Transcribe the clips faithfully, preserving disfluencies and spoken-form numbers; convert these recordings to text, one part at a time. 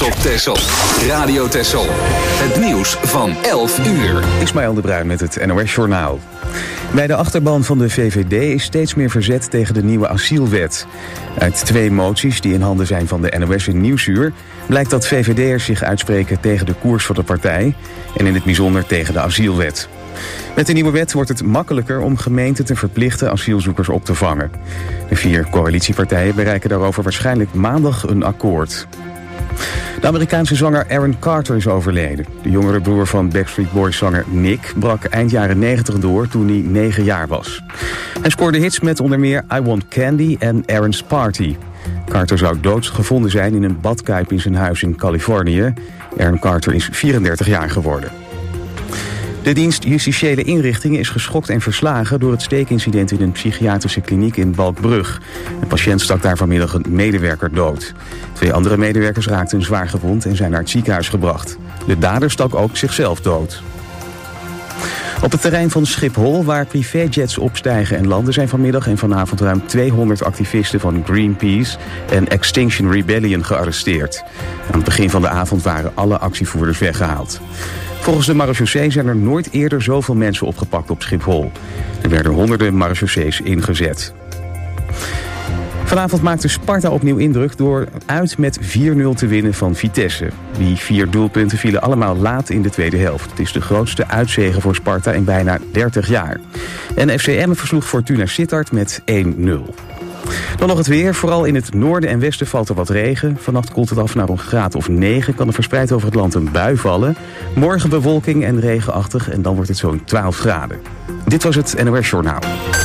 op Texel. Radio Texel. Het nieuws van elf uur. Ismaël de Bruin met het N O S-journaal. Bij de achterban van de V V D is steeds meer verzet tegen de nieuwe asielwet. Uit twee moties die in handen zijn van de N O S en Nieuwsuur blijkt dat V V D'ers zich uitspreken tegen de koers van de partij en in het bijzonder tegen de asielwet. Met de nieuwe wet wordt het makkelijker om gemeenten te verplichten asielzoekers op te vangen. De vier coalitiepartijen bereiken daarover waarschijnlijk maandag een akkoord. De Amerikaanse zanger Aaron Carter is overleden. De jongere broer van Backstreet Boys-zanger Nick brak eind jaren negentig door toen hij negen jaar was. Hij scoorde hits met onder meer I Want Candy en Aaron's Party. Carter zou dood gevonden zijn in een badkuip in zijn huis in Californië. Aaron Carter is vierendertig jaar geworden. De dienst Justitiële Inrichtingen is geschokt en verslagen door het steekincident in een psychiatrische kliniek in Balkbrug. Een patiënt stak daar vanmiddag een medewerker dood. Twee andere medewerkers raakten zwaar gewond en zijn naar het ziekenhuis gebracht. De dader stak ook zichzelf dood. Op het terrein van Schiphol, waar privéjets opstijgen en landen, zijn vanmiddag en vanavond ruim tweehonderd activisten van Greenpeace en Extinction Rebellion gearresteerd. Aan het begin van de avond waren alle actievoerders weggehaald. Volgens de marechaussee zijn er nooit eerder zoveel mensen opgepakt op Schiphol. Er werden honderden marechaussees ingezet. Vanavond maakte Sparta opnieuw indruk door uit met vier nul te winnen van Vitesse. Die vier doelpunten vielen allemaal laat in de tweede helft. Het is de grootste uitzege voor Sparta in bijna dertig jaar. En F C Emmen versloeg Fortuna Sittard met één nul. Dan nog het weer. Vooral in het noorden en westen valt er wat regen. Vannacht koelt het af naar een graad of negen. Kan er verspreid over het land een bui vallen. Morgen bewolking en regenachtig en dan wordt het zo'n twaalf graden. Dit was het N O S-journaal.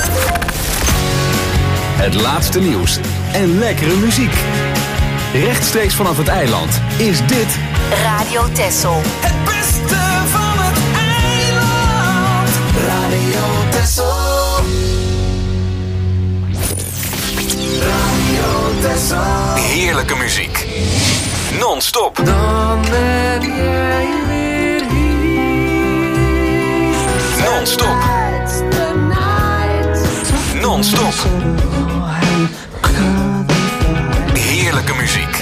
Het laatste nieuws en lekkere muziek. Rechtstreeks vanaf het eiland is dit Radio Texel. Het beste van het eiland. Radio Texel. Radio Texel. Heerlijke muziek. Non-stop. Dan ben jij weer hier. Non-stop. Non-stop. Heerlijke muziek.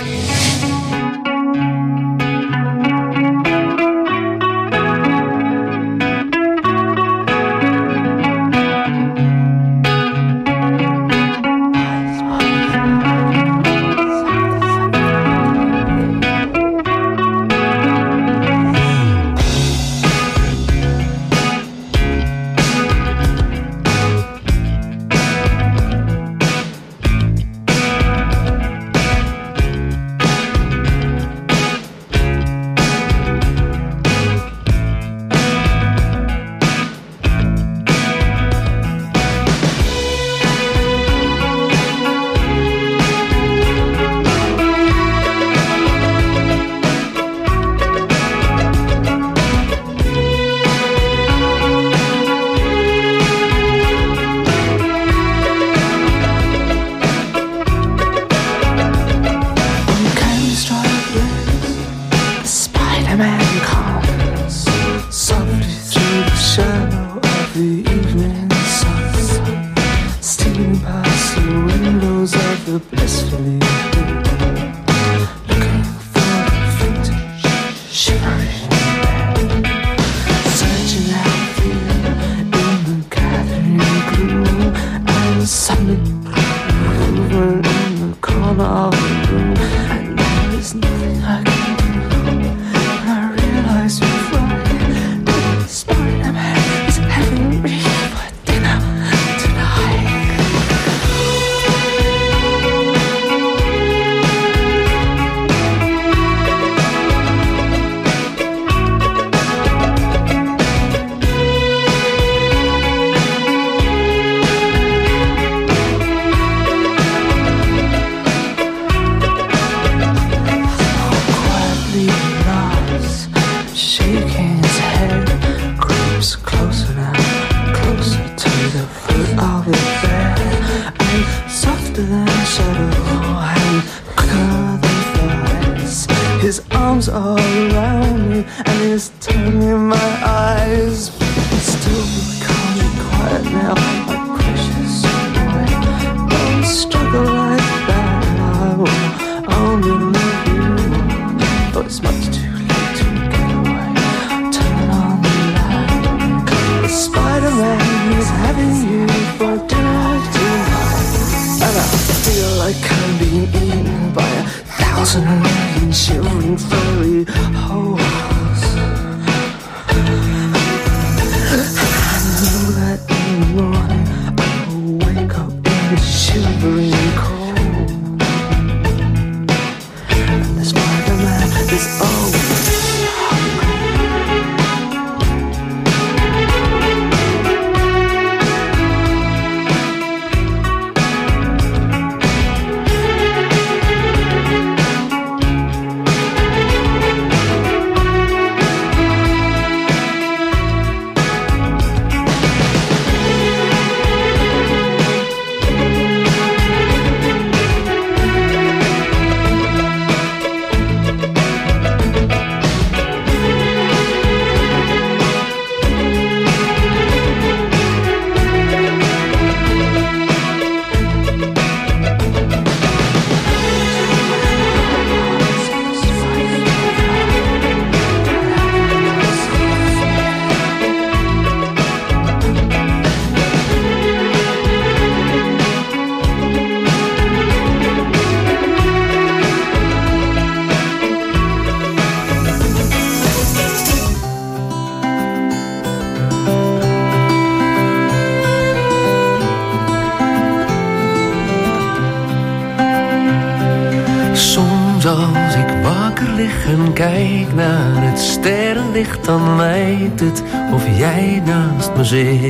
en kijk naar het sterrenlicht, dan lijkt het of jij naast me zit.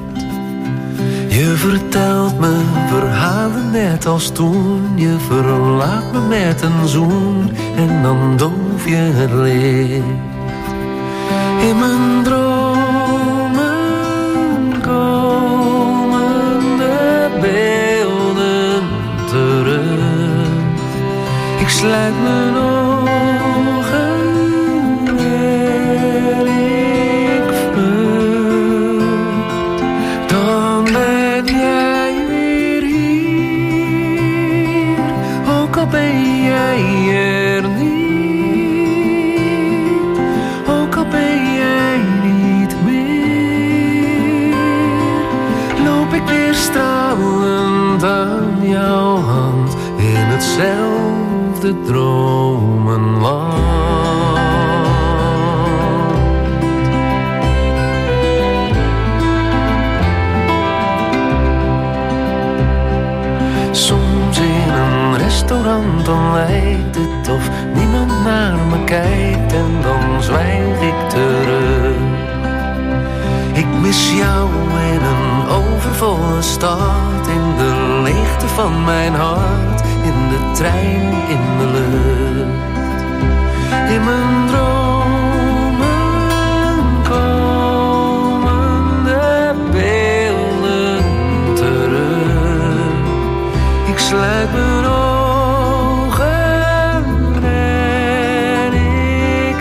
Je vertelt me verhalen net als toen. Je verlaat me met een zoen en dan doof je het licht. In mijn dromen komen de beelden terug. Ik sluit mijn ogen en ik vlucht. Dan ben jij weer hier, ook al ben jij er niet, ook al ben jij niet meer. Loop ik weer stralend aan jouw hand in hetzelfde dromenland. Soms in een restaurant, dan lijkt het of niemand naar me kijkt en dan zwijg ik terug. Ik mis jou in een overvolle stad, in de leegte van mijn hart, in de trein, in de lucht. In mijn dromen komen de beelden terug. Ik sluit mijn ogen en ik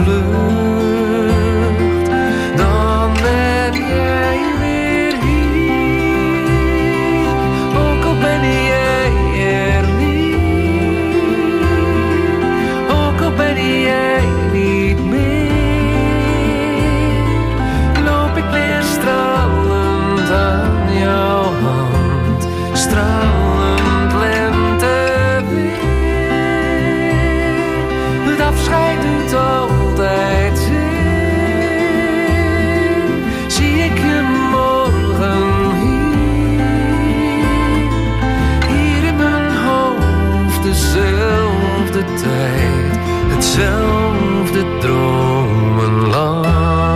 vlucht. Dan ben jij weer hier, ook al ben jij er niet, ook al ben jij niet meer. Loop ik weer stralend aan jouw hand, stralend lenteweer. Het afscheid doet altijd zeer. Zie ik je morgen hier, hier in mijn hoofd, dezelfde tijd, hetzelfde dromenland.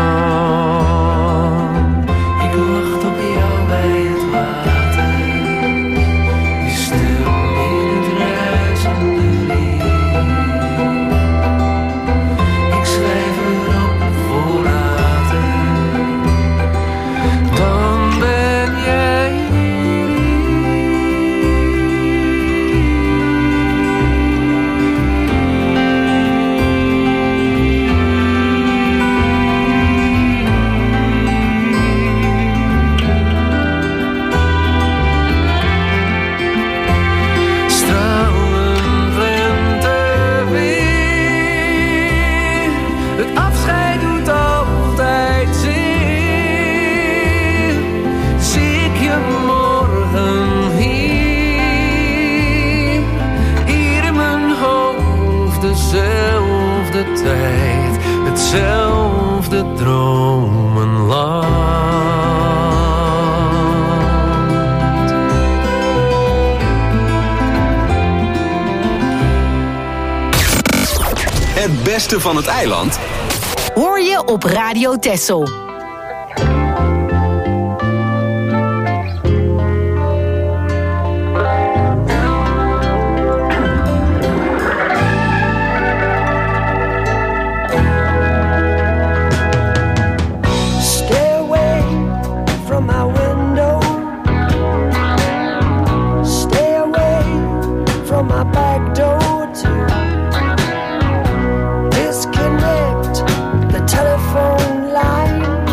Ik wacht op jou bij het water, je stil in het ruisende riet. Ik schrijf erop voor later, dan ben jij hier. Stralend lenteweer, het afscheid doet altijd zeer. Zie ik je morgen hier, hier in mijn hoofd, dezelfde tijd, hetzelfde dromenland. Het beste van het eiland Hoor je op Radio Texel. Stay away from my window. Stay away from my back door too. Disconnect the telephone line.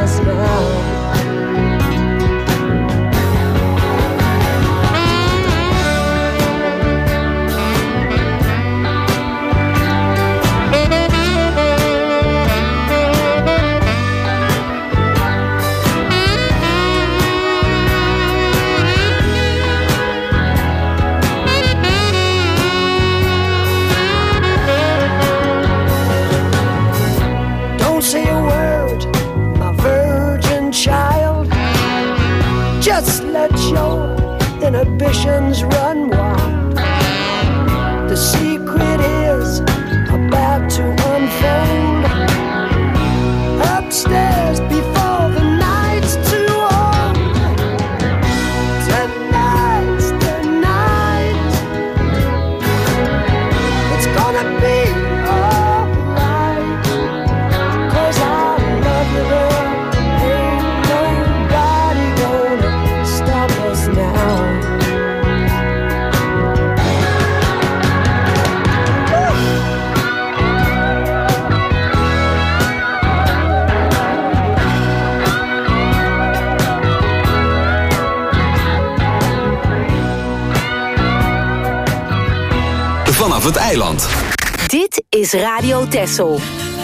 us now. Just let your inhibitions run wild. The secret is about to unfold. Upstairs before the night's too old. Tonight's the night. It's gonna be alright. 'Cause I love you, girl. Ain't nobody gonna stop us now. Vanaf het eiland. Dit is Radio Texel.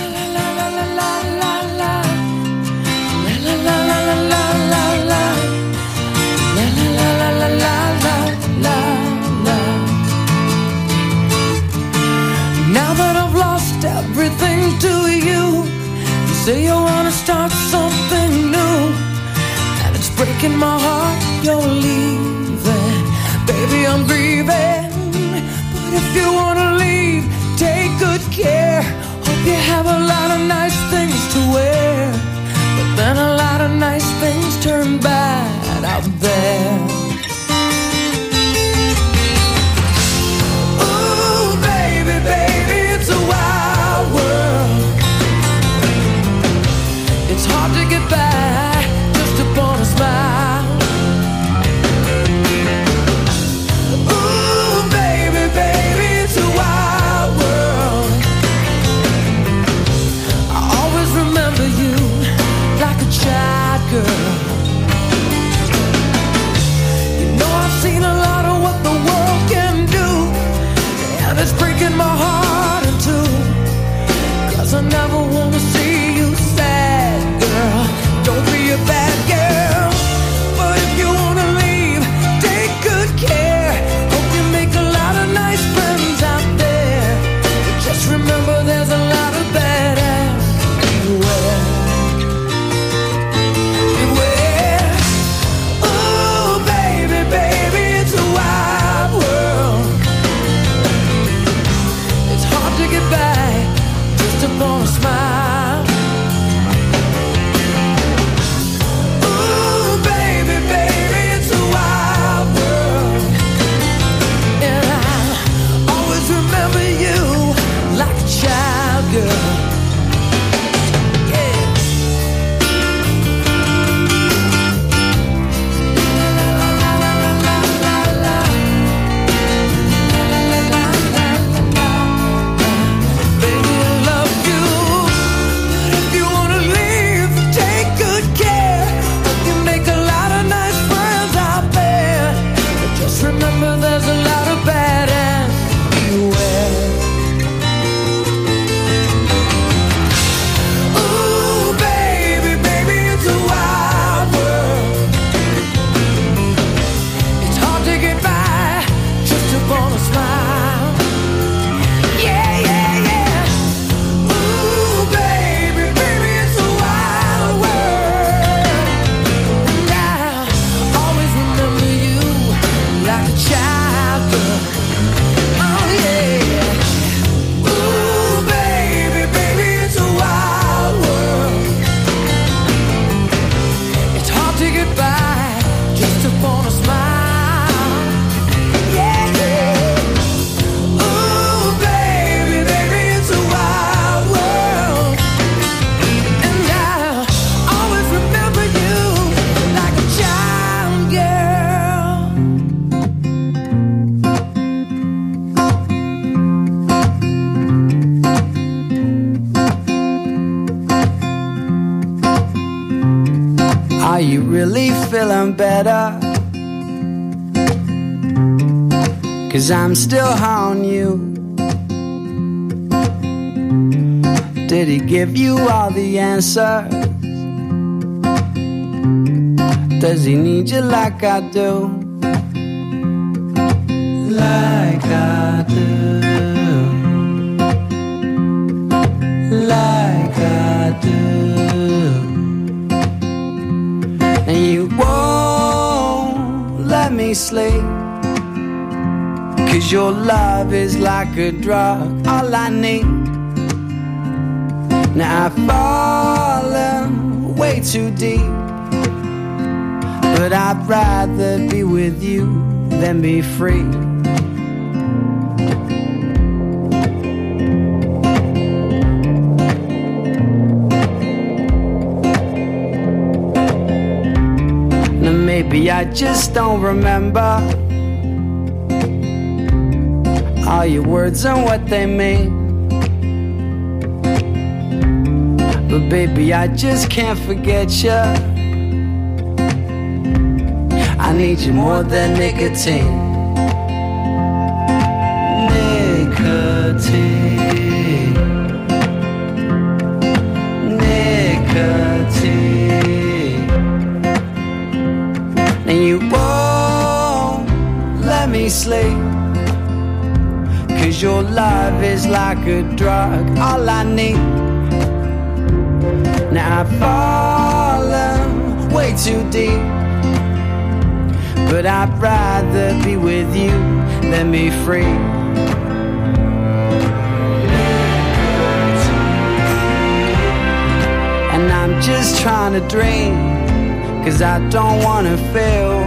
Now that I've lost everything to you, you say you wanna start something new, and it's breaking my heart you're leaving. Baby, I'm grieving. But if you wanna leave, take good care. Hope you have a lot of nice things to wear, but then a lot of nice things turn bad out there. Ooh, baby, baby, it's a wild world. It's hard to get by just upon a smile. Girl, you know I've seen a lot of what the world can do, and it's breaking my heart in two, 'cause I never wanna see you sad, girl. Don't be a bad girl. But if you wanna leave, take good care. Hope you make a lot of nice friends out there, but just remember there's a lot of bad ass everywhere. Beware. Are you really feeling better? 'Cause I'm still on you. Did he give you all the answers? Does he need you like I do? Like I do. Like I do. And you won't let me sleep, 'cause your love is like a drug, all I need. Now I've fallen way too deep, but I'd rather be with you than be free. Now maybe I just don't remember all your words and what they mean, but baby, I just can't forget you. I need you more than nicotine. Nicotine. Nicotine. And you won't let me sleep, 'cause your love is like a drug, all I need. Now I've fallen way too deep, but I'd rather be with you than be free. And I'm just trying to dream, 'cause I don't wanna feel.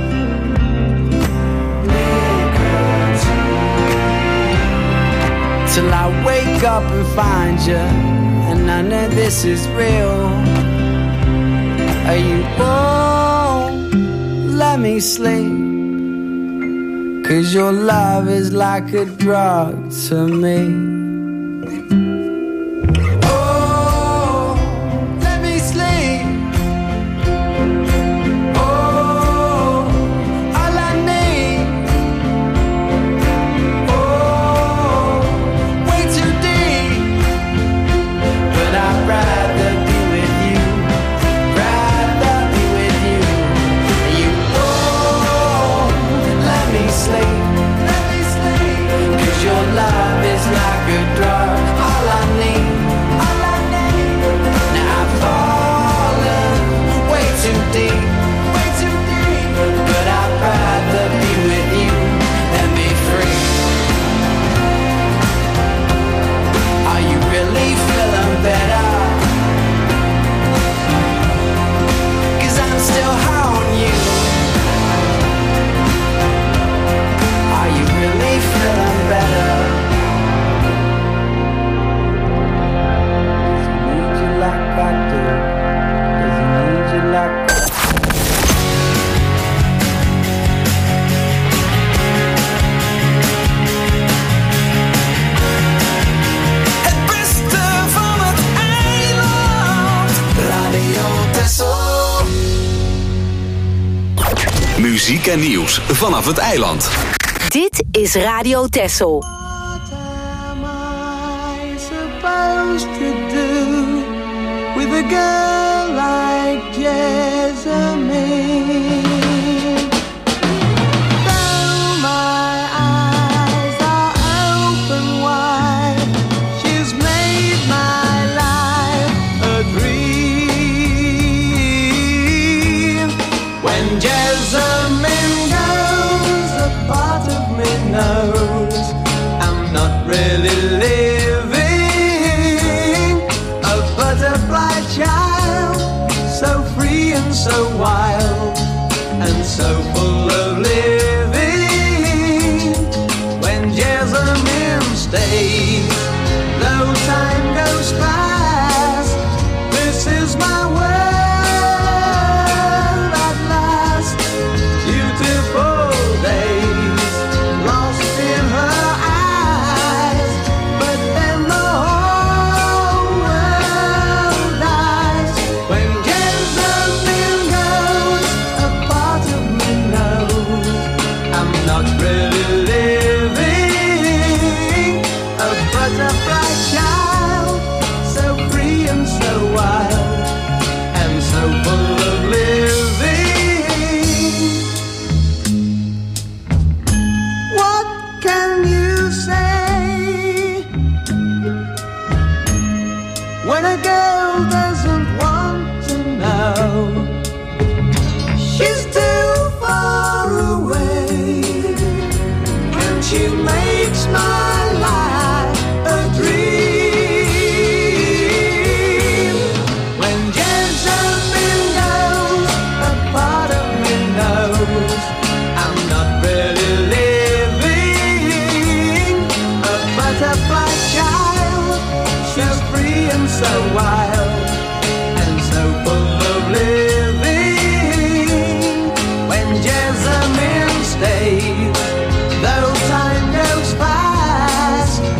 Till I wake up and find you, and none of this is real. Are you won't let me sleep, 'cause your love is like a drug to me. Oh, let me sleep. Oh, all I need. Oh, way too deep, but I'd rather be with you. Rather be with you. You won't let me sleep. Let me sleep. 'Cause your love is like a drug. All I need. All I need. Now I've fallen way too deep. Way too deep. But I'd rather be with you than be free. Are you really feeling better? 'Cause I'm still on you. Are you really feeling better? Does he need you like I do? Does he need you like I do? Het beste van het eiland. Radio Texel. Muziek en nieuws vanaf het eiland. Dit is Radio Texel. What am I supposed to do with a girl like Jessamine? Though my eyes are open wide, she's made my life a dream. When Jessamine goes, a part of me knows I'm not really living. A butterfly child, so free and so wild, and so full of living. When Jessamine stays, though time goes fast, this is my world at last. You girl doesn't want to know. She's too far away, and she makes my life a dream. When Jessamine goes, a part of me knows I'm not really living. A butterfly child, she's free and so wild, and so full of living. When Jessamine stays, though time goes fast,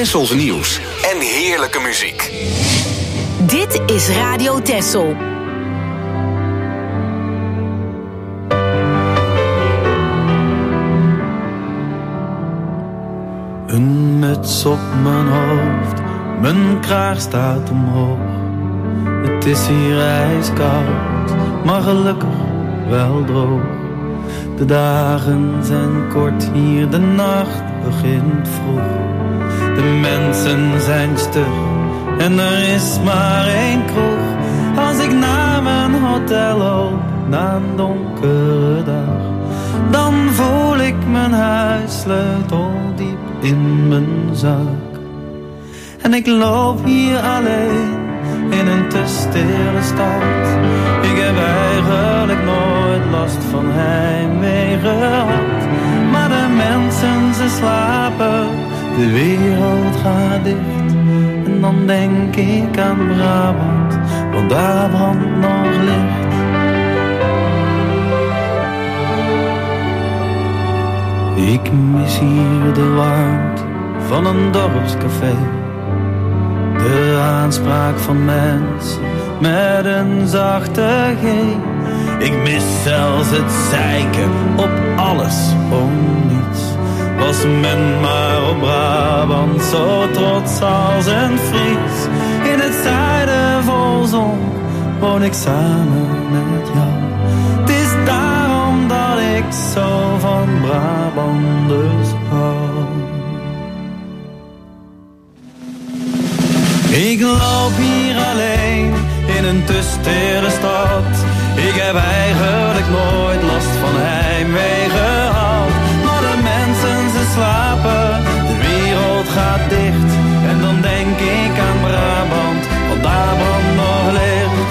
Tessels nieuws en heerlijke muziek. Dit is Radio Tessel. Een muts op mijn hoofd, mijn kraag staat omhoog. Het is hier ijskoud, maar gelukkig wel droog. De dagen zijn kort hier, de nacht begint vroeg. De mensen zijn stug en er is maar één kroeg. Als ik naar mijn hotel loop, na een donkere dag, dan voel ik mijn huissleutel diep in mijn zak. En ik loop hier alleen in een te stille stad. Ik heb eigenlijk nooit last van heimwee gehad. Maar de mensen, ze slapen, de wereld gaat dicht. En dan denk ik aan Brabant, want daar brandt nog licht. Ik mis hier de warmte van een dorpscafé. De aanspraak van mensen met een zachte G. Ik mis zelfs het zeiken op alles om niets. Was men maar op Brabant zo trots als een Fries. In het zuiden vol zon woon ik samen met jou. Het is daarom dat ik zo van Brabanders hou. Ik loop hier alleen in een te stille stad. Ik heb eigenlijk nooit last van heimwee gehad. Maar de mensen, ze slapen, de wereld gaat dicht. En dan denk ik aan Brabant, want daar brandt nog licht.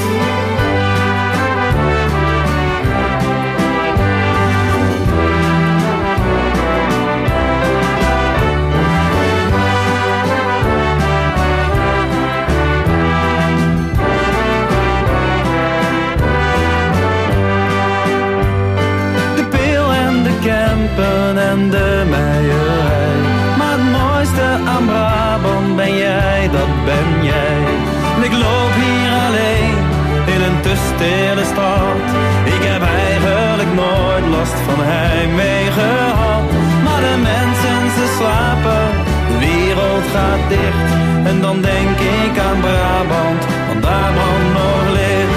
En de meierij. Maar het mooiste aan Brabant ben jij, dat ben jij. En ik loop hier alleen in een te stille stad. Ik heb eigenlijk nooit last van heimwee gehad. Maar de mensen, ze slapen, de wereld gaat dicht. En dan denk ik aan Brabant, want daar brandt nog licht.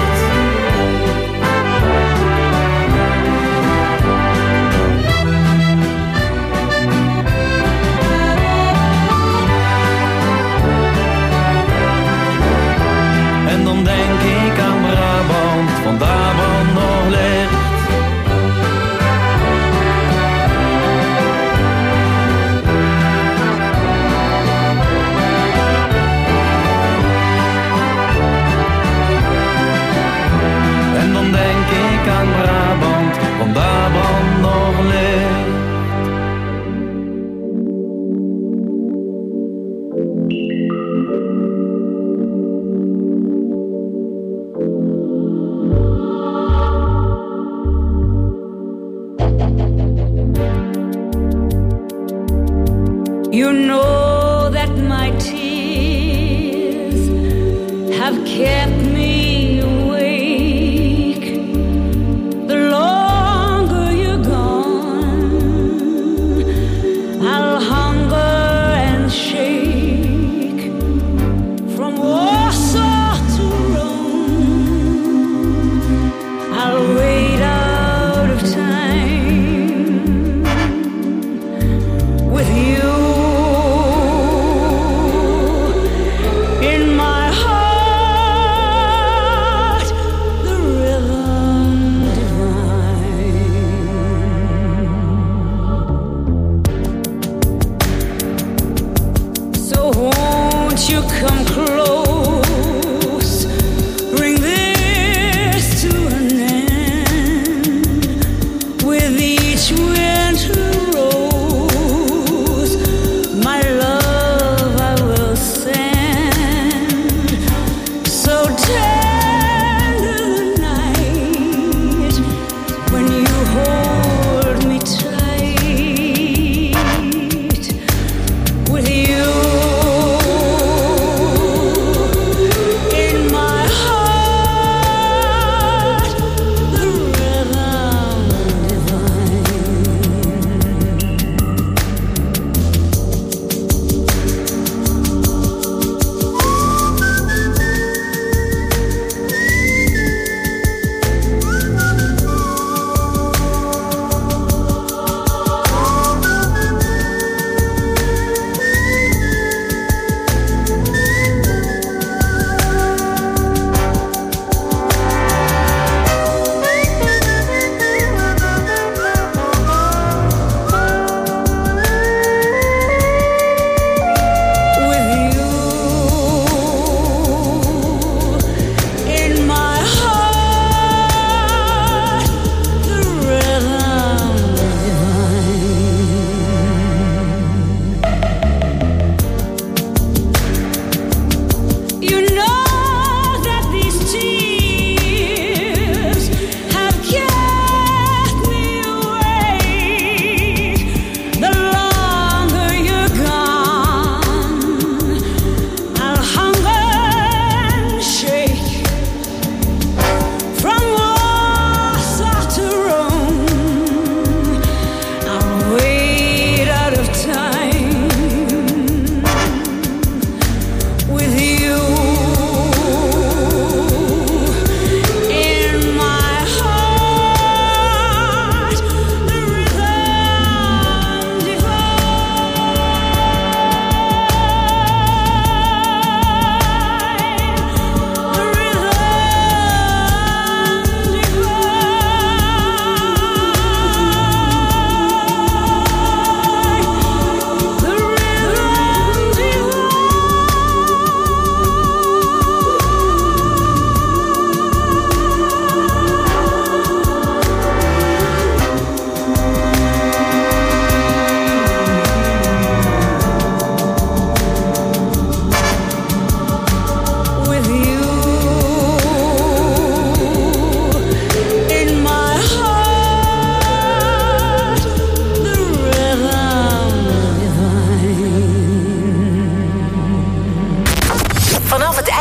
En dan denk ik aan Brabant, want daar brandt nog licht. En dan denk ik aan Brabant, want daar brandt nog licht. You know that my tears have kept me awake. The longer you're gone, I'll hunger and shake. From Warsaw to Rome, I'll wait out of time with you. In my heart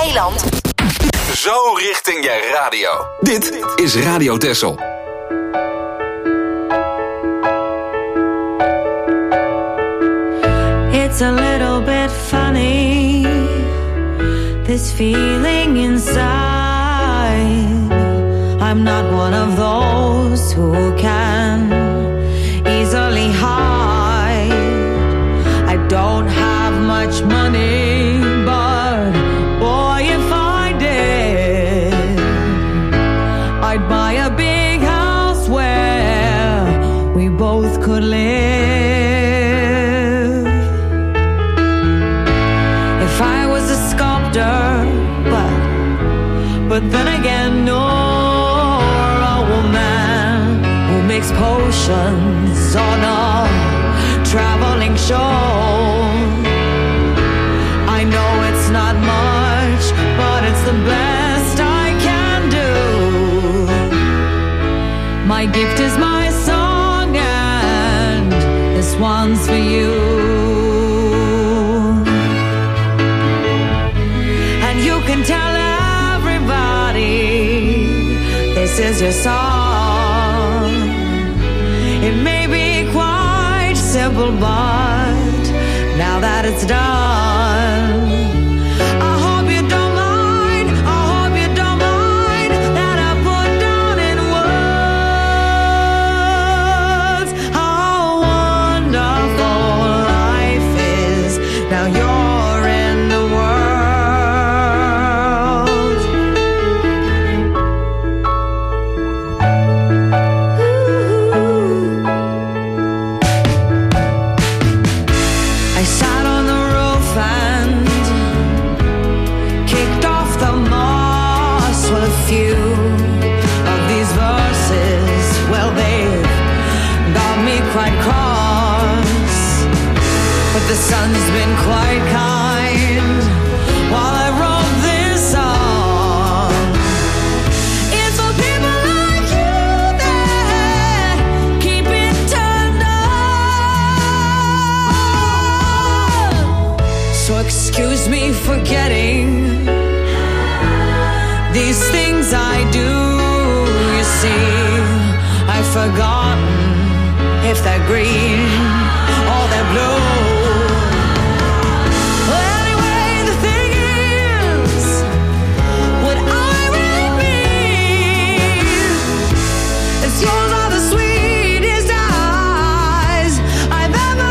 eiland. Zo richting je radio. Dit is Radio Texel. It's a little bit funny, this feeling inside. I'm not one of those who can easily hide. I don't have much money, but boy, if I did, I'd buy a big house where we both could live. If I was a sculptor, but but then again, no, a woman who makes potions on a traveling show. I know it's not much, but it's the best I can do. My gift is my song, and this one's for you. And you can tell everybody this is your song. It may be quite simple, but now that it's done, I hope you don't mind, I hope you don't mind that I put down in words how wonderful life is. Now you're in the world. Ooh. I sat on the roof and kicked off the moss with a few of these verses. Well, they've got me quite cross, but the sun's been quite kind while I wrote this song. It's for people like you that keep it turned on. So excuse me for getting these things I do. You see, I've forgotten if they're green or they're blue. Well, anyway, the thing is, what I really mean is yours are the sweetest eyes I've ever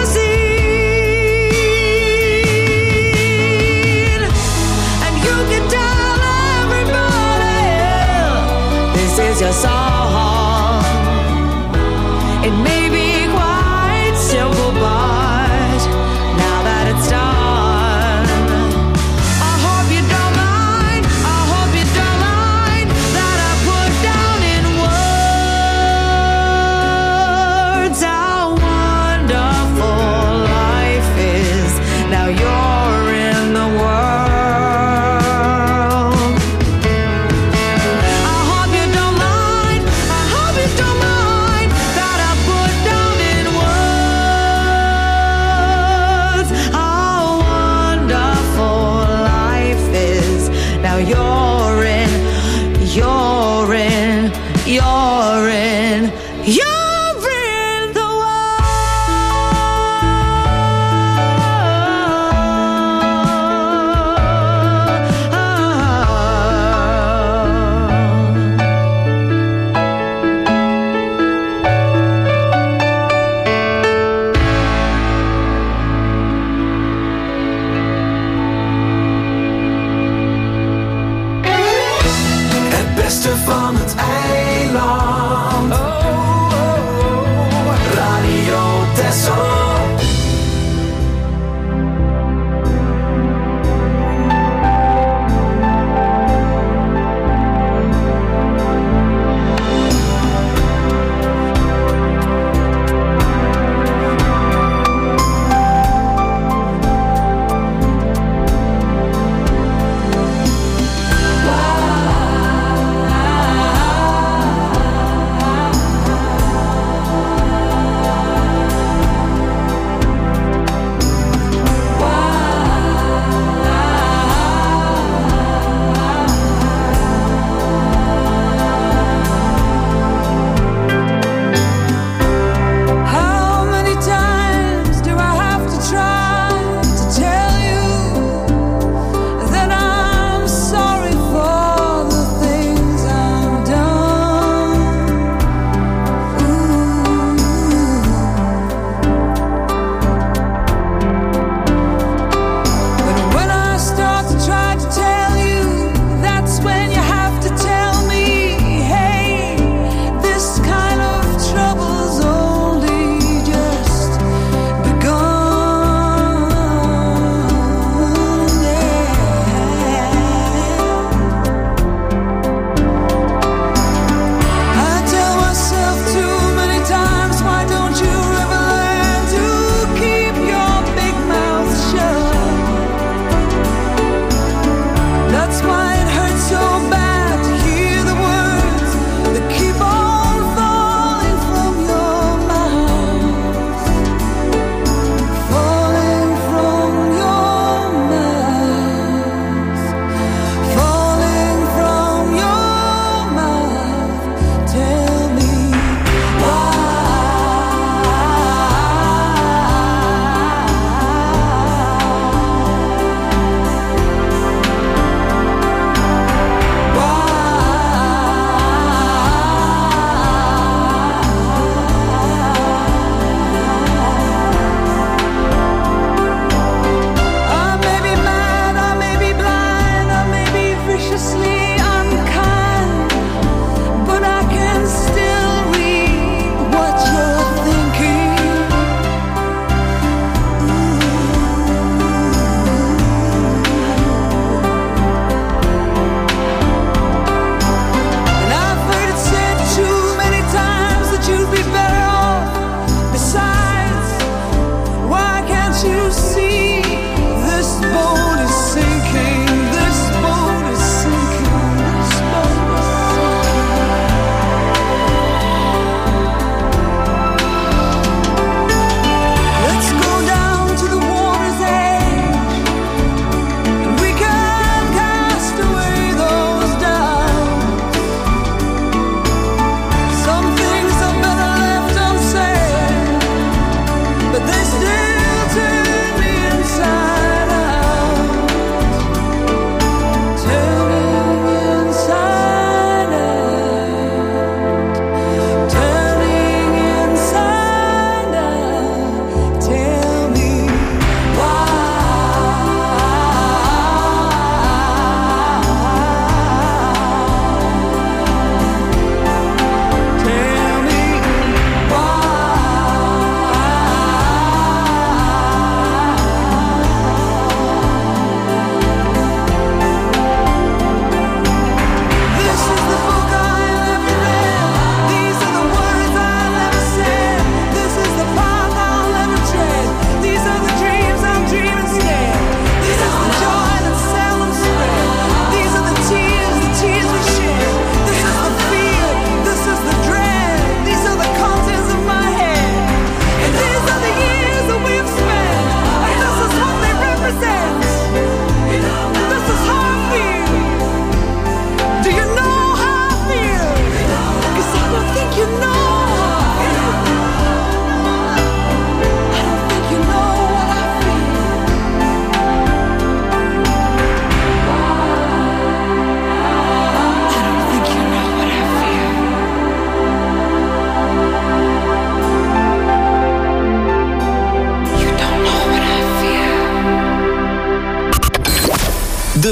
seen. And you can tell everybody this is your song. It may be quite simple, but now that it's done, I hope you don't mind, I hope you don't mind that I put down in words how wonderful life is. Now you're in the world. I hope you don't mind, I hope you don't mind that I put down in words how wonderful life is. Now you're in, you're in, you're in, you're in the Het beste van het eiland. Oh, oh, oh. Radio Texel.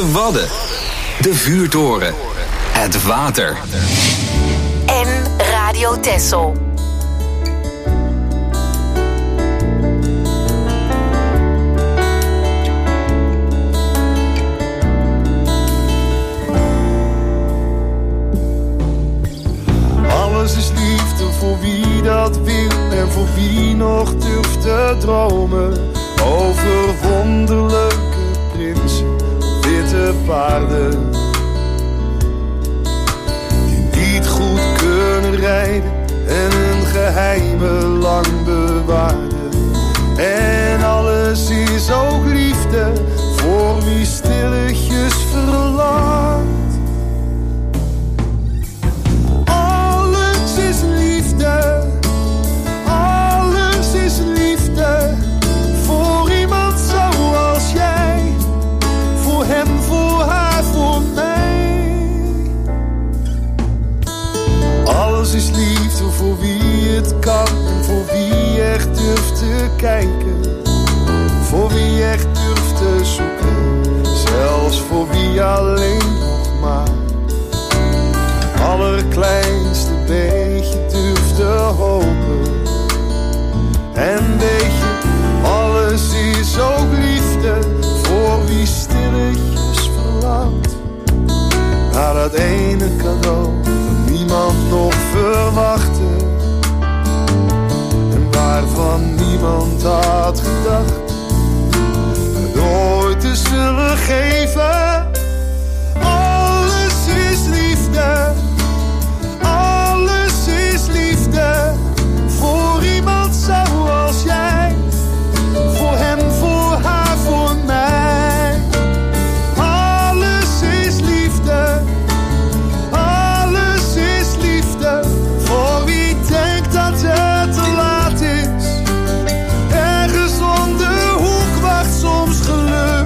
De Wadden. De Vuurtoren. Het water. En Radio Texel. Alles is liefde voor wie dat wil en voor wie nog durft te dromen. Over wonderlijke prinsen op witte paarden. Die niet goed kunnen rijden en hun geheimen lang bewaren. En alles is ook liefde voor wie stilletjes verlangt. Alles is liefde, alles is liefde. Voor iemand zoals jij, voor hem, voor haar, voor mij. Alles is liefde voor wie het kan en voor wie echt durft te kijken. Voor wie echt durft te zoeken, zelfs voor wie alleen nog maar allerkleinste beetje durft te hopen. En weet je, alles is ook liefde voor wie stilletjes verlangt naar dat ene cadeau dat niemand nog verwachtte en waarvan niemand had gedacht het ooit te zullen geven. Alles is liefde, alles is liefde voor iemand zoals jij, voor hem, voor haar, voor mij. Alles is liefde, alles is liefde voor wie denkt dat het te laat is. Ergens om de hoek wacht soms geluk.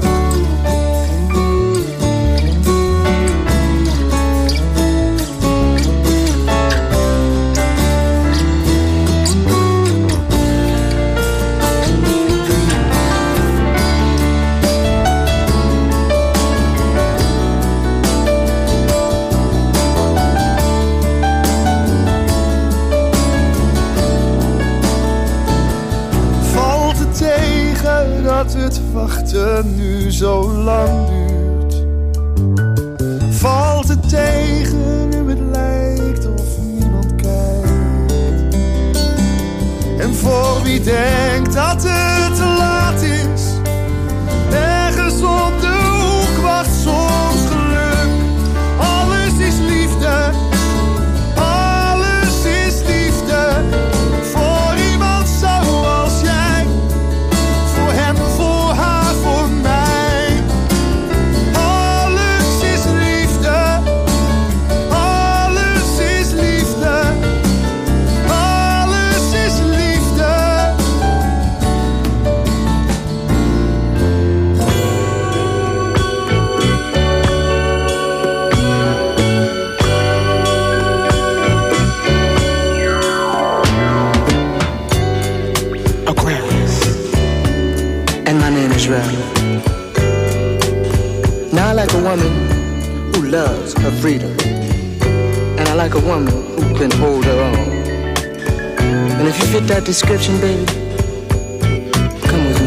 Valt het tegen dat het wachten nu zo lang duurt? Valt het tegen nu het lijkt of niemand kijkt? En voor wie denkt dat het te laat is, ergens om de hoek wacht soms geluk. Alles is liefde, alles is liefde voor iemand zoals jij, voor hem, voor haar, voor mij. Alles is liefde, alles is liefde, alles is liefde. Aquarius, and my name is Ray. Now I like a woman who loves her freedom, and I like a woman who can hold her own. And if you fit that description, baby, come with me.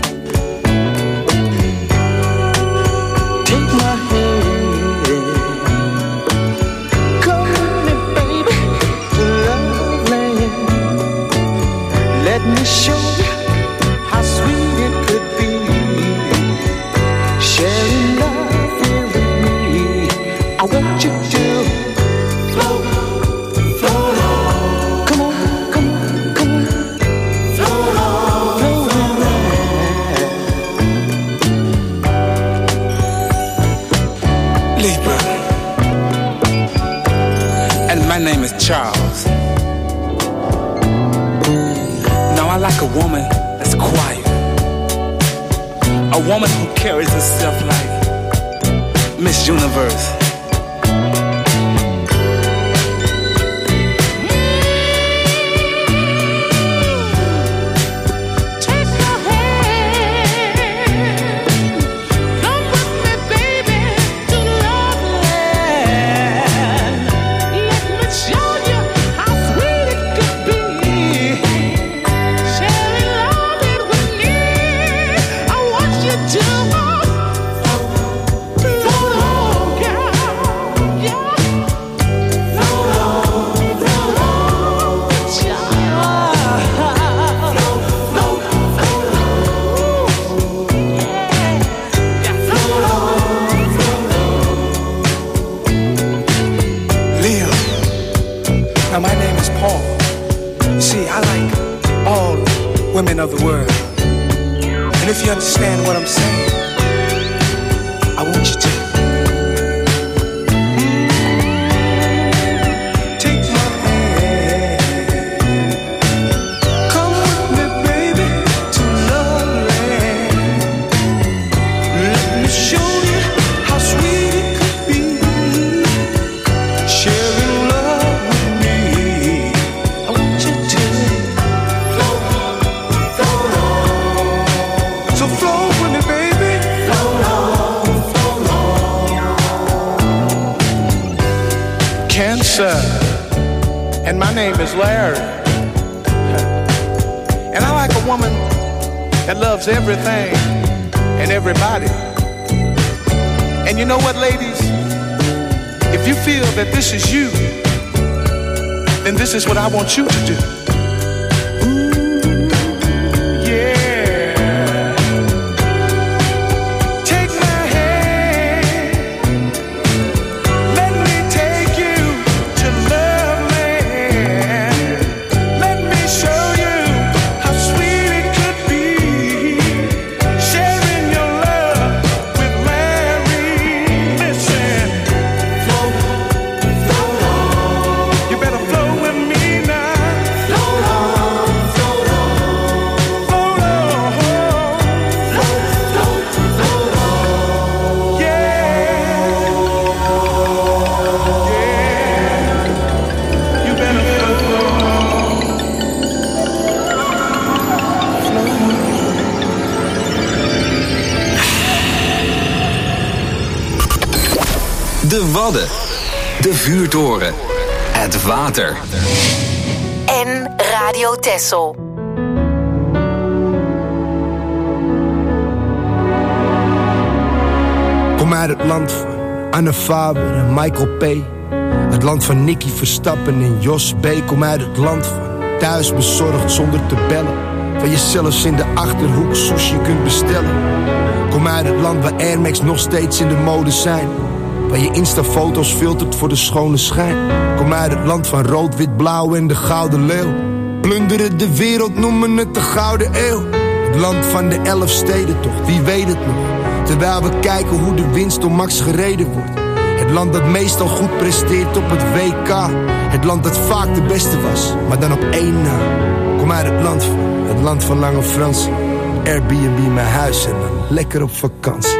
Take my hand, come with me, baby, to love land. Let me show you how sweet it could be, sharing love here with me. I want you to float, float on. Come on, come on, come on. Float on, float on. Libra, and my name is Charles. Now I like a woman that's quiet, a woman who carries herself like Miss Universe. Take my hand, come with me, baby. women of the world. And if you understand what I'm saying, I want you to take my hand. Come with me, baby, to Love Land. Let me show you how sweet it could be, sharing love with me. I want you to float, float on. So float with me, baby. Float on, float on. Cancer, and my name is Larry. And I like a woman that loves everything and everybody. And you know what, ladies? If you feel that this is you, then this is what I want you to do. De Wadden, de vuurtoren, het water. En Radio Texel. Kom uit het land van Anne Faber en Michael P. Het land van Nicky Verstappen en Jos B. Kom uit het land van thuis bezorgd zonder te bellen. Waar je zelfs in de Achterhoek sushi kunt bestellen. Kom uit het land waar Air Max nog steeds in de mode zijn. Waar je Insta-foto's filtert voor de schone schijn. Kom uit het land van rood, wit, blauw en de gouden leeuw. Plunderen de wereld, noemen het de gouden eeuw. Het land van de elf steden toch, wie weet het nog. Terwijl we kijken hoe de winst door Max gereden wordt. Het land dat meestal goed presteert op het W K. Het land dat vaak de beste was, maar dan op één na. Kom uit het land van, het land van Lange Frans. Airbnb mijn huis en dan lekker op vakantie.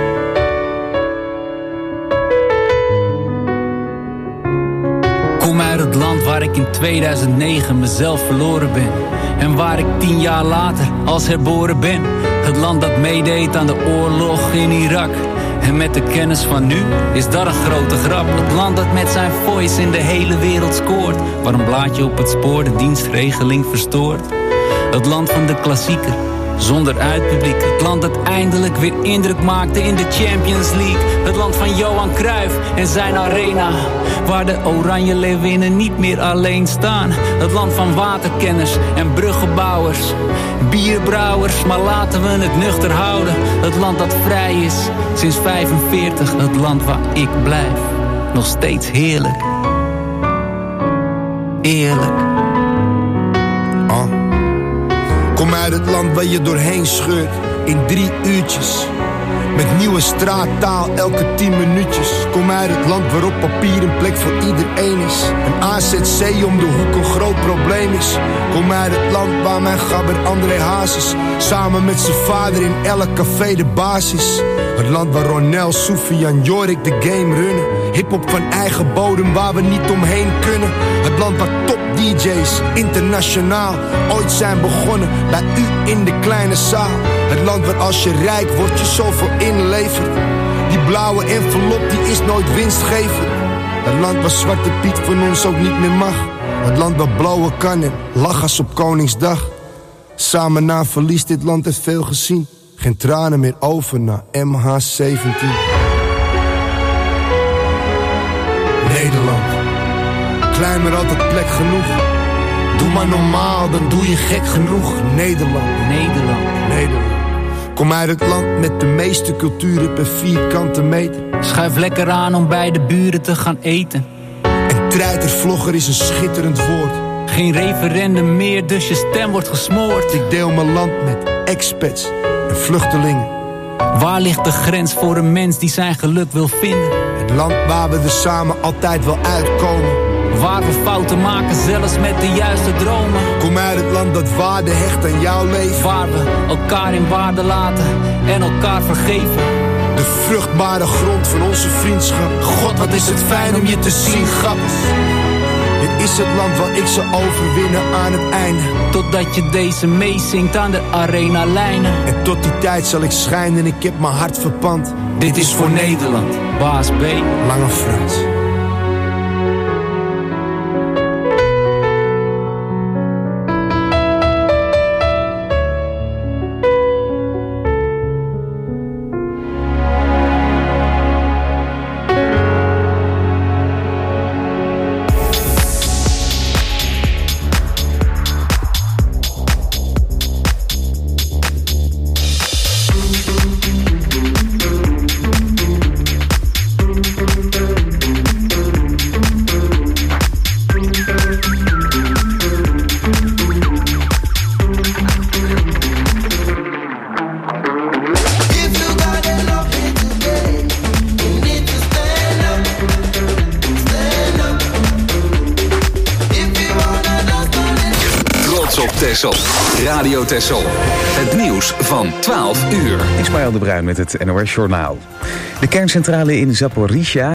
Kom uit het land waar ik in tweeduizend negen mezelf verloren ben. En waar ik tien jaar later als herboren ben. Het land dat meedeed aan de oorlog in Irak. En met de kennis van nu is dat een grote grap. Het land dat met zijn voice in de hele wereld scoort. Waar een blaadje op het spoor de dienstregeling verstoort. Het land van de klassieker, zonder uitpubliek. Het land dat eindelijk weer indruk maakte in de Champions League. Het land van Johan Cruijff en zijn arena. Waar de Oranje Leeuwinnen niet meer alleen staan. Het land van waterkenners en bruggenbouwers. Bierbrouwers, maar laten we het nuchter houden. Het land dat vrij is sinds vijfenveertig. Het land waar ik blijf. Nog steeds heerlijk. Eerlijk. Oh. Kom uit het land waar je doorheen scheurt in drie uurtjes. Met nieuwe straattaal elke tien minuutjes. Kom uit het land waarop papier een plek voor iedereen is. Een A Z C om de hoek een groot probleem is. Kom uit het land waar mijn gabber André Hazes samen met zijn vader in elk café de basis. Het land waar Ronel, Soufiane, Jorik de game runnen. Hiphop van eigen bodem waar we niet omheen kunnen. Het land waar top D J's internationaal ooit zijn begonnen bij u in de kleine zaal. Het land waar als je rijk wordt je zoveel inlevert. Die blauwe envelop die is nooit winstgevend. Het land waar Zwarte Piet van ons ook niet meer mag. Het land waar blowen kan en lach als op Koningsdag. Samen na verlies dit land heeft veel gezien. Geen tranen meer over na M H zeventien. Nederland, klein maar altijd plek genoeg. Doe maar normaal, dan doe je gek genoeg. Nederland, Nederland, Nederland. Kom uit het land met de meeste culturen per vierkante meter. Schuif lekker aan om bij de buren te gaan eten. En treitervlogger is een schitterend woord. Geen referendum meer, dus je stem wordt gesmoord. Ik deel mijn land met expats en vluchtelingen. Waar ligt de grens voor een mens die zijn geluk wil vinden? Het land waar we er samen altijd wel uitkomen. Waar we fouten maken, zelfs met de juiste dromen. Kom uit het land dat waarde hecht aan jouw leven. Waar we elkaar in waarde laten en elkaar vergeven. De vruchtbare grond van onze vriendschap. God, wat is het fijn om je te zien, gappers. Dit is het land waar ik zal overwinnen aan het einde. Totdat je deze meezingt aan de arena-lijnen. En tot die tijd zal ik schijnen, ik heb mijn hart verpand. Dit is voor Nederland, Baas B. Lange Frans. Radio Texel. Het nieuws van twaalf uur. Ismaël de Bruin met het N O S Journaal. De kerncentrale in Zaporizhia